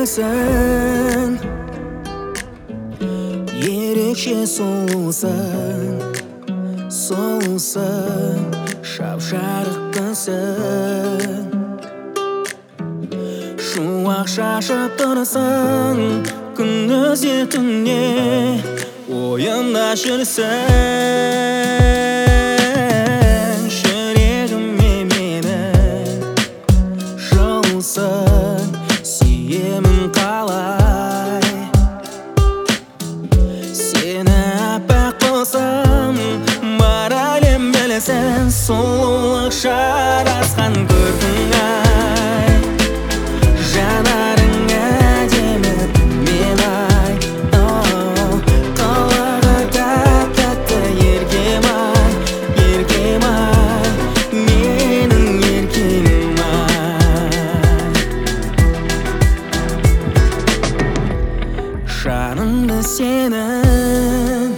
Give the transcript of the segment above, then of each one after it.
әдемісің, ерекше сұлусың, шап-жарық күнсің. Шуақ шашып тұрсың, күн өзетіне ойымда жүрсің. Жүрегіме менің жылсың, сүйемін қалай. Сені аппақ болсам, бар әлем білсін, сұлулық жарасқан көркің ай. Жанарың әдемі мен ай, қылығы тәп-тәтті еркем ай, менің еркем ай. Жанымды сенің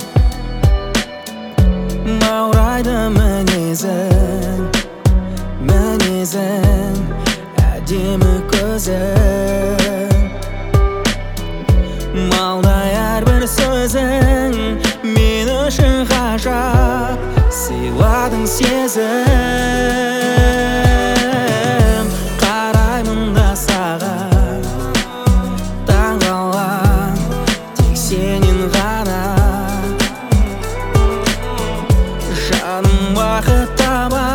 баурайды мінезің, әдемі көзің. Малдай әрбір сөзің мен үшін ғажап, сыйладың сезім. Қараймын да саған таңғалам, тек сенен ғана. Жаным бақыт табар,